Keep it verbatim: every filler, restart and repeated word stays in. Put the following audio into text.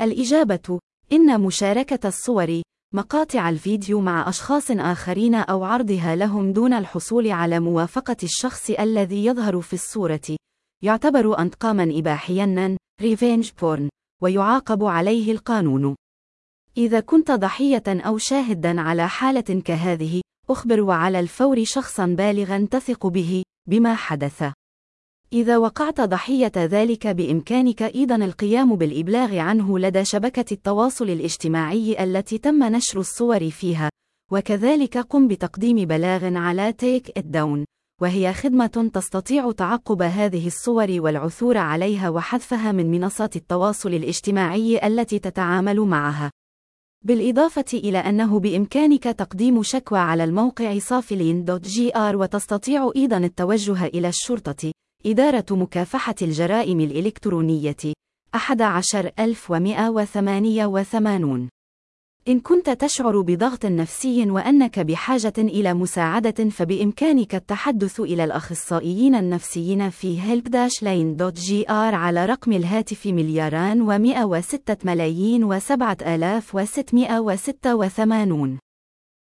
الإجابة: إن مشاركة الصور، مقاطع الفيديو مع أشخاص آخرين أو عرضها لهم دون الحصول على موافقة الشخص الذي يظهر في الصورة، يعتبر أنتقامًا إباحيًا revenge porn، ويعاقب عليه القانون. إذا كنت ضحية أو شاهدًا على حالة كهذه، أخبر وعلى الفور شخصًا بالغًا تثق به بما حدث. إذا وقعت ضحية ذلك، بإمكانك أيضًا القيام بالإبلاغ عنه لدى شبكة التواصل الاجتماعي التي تم نشر الصور فيها، وكذلك قم بتقديم بلاغ على Take It Down، وهي خدمة تستطيع تعقب هذه الصور والعثور عليها وحذفها من منصات التواصل الاجتماعي التي تتعامل معها. بالإضافة إلى أنه بإمكانك تقديم شكوى على الموقع صافلين دوت جي آر، وتستطيع أيضًا التوجه إلى الشرطة، إدارة مكافحة الجرائم الإلكترونية، أحد عشر ألف ومئة وثمانية وثمانين. إن كنت تشعر بضغط نفسي وأنك بحاجة إلى مساعدة، فبإمكانك التحدث إلى الأخصائيين النفسيين في هيلب داش لاين دوت جي آر على رقم الهاتف ملياران ومئة وستة ملايين وسبعة آلاف وستمئة وستة وثمانين.